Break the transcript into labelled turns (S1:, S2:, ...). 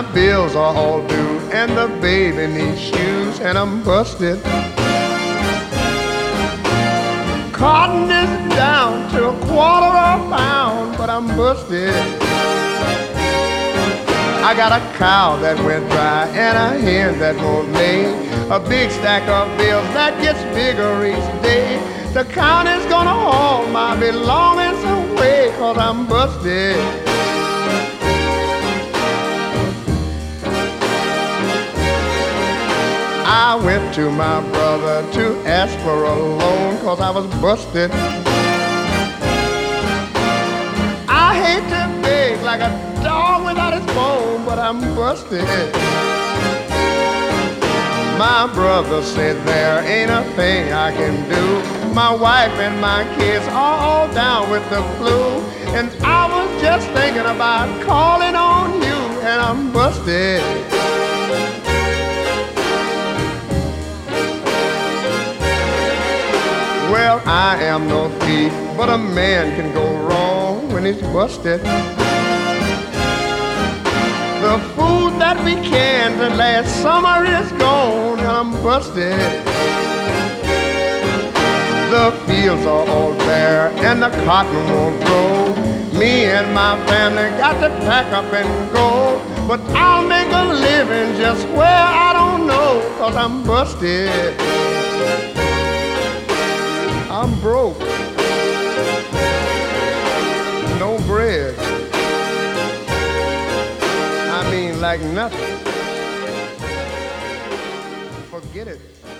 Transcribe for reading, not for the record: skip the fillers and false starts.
S1: bills are all due, and the baby needs shoes, and I'm busted. Cotton is down to a quarter of a pound, but I'm busted. I got a cow that went dry and a hen that won't lay, a big stack of bills that gets bigger each day. The county's gonna haul my belongings away 'cause I'm busted. I went to my brother to ask for a loan 'cause I was busted. I hate to beg like a dog without his bone, but I'm busted. My brother said there ain't a thing I can do. My wife and my kids are all down with the flu, and I was just thinking about calling on you, and I'm busted. Well, I am no thief, but a man can go wrong when he's busted. The food that we canned last summer is gone, and I'm busted. The fields are all bare, and the cotton won't grow. Me and my family got to pack up and go, but I'll make a living just where I don't know, 'cause I'm busted. I'm broke. No bread. I mean, like nothing. Forget it.